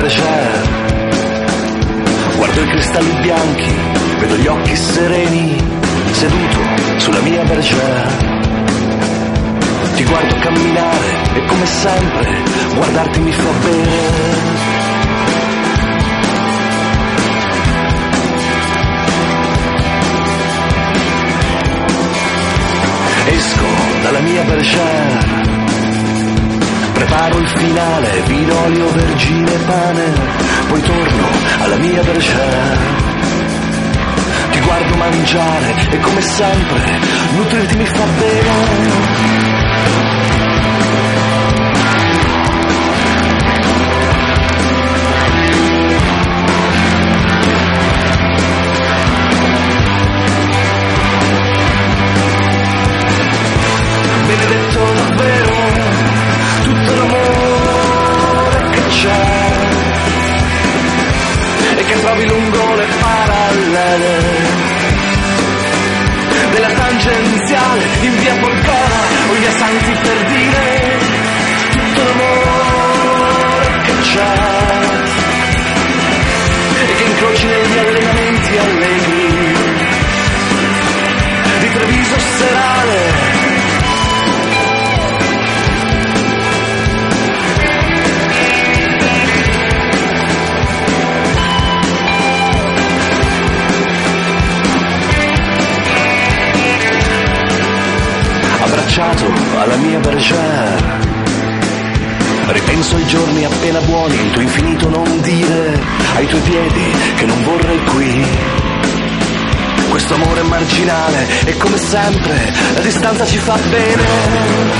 bergère, guardo i cristalli bianchi, vedo gli occhi sereni, seduto sulla mia bergère. Ti guardo camminare e come sempre guardarti mi fa bene. Esco dalla mia bergère, preparo il finale, vino, olio, vergine, pane, poi torno alla mia bergère. Ti guardo mangiare e come sempre nutrirti mi fa bene. Benedetto davvero tutto l'amore che c'è e che trovi lungo le parallele della tangenziale in via Polgara o via Santi per dire tutto l'amore che c'è e che incroci negli allenamenti allegri di Treviso serale. Abbracciato alla mia bergère, ripenso ai giorni appena buoni, il tuo infinito non dire, ai tuoi piedi che non vorrei qui. Questo amore marginale e come sempre la distanza ci fa bene.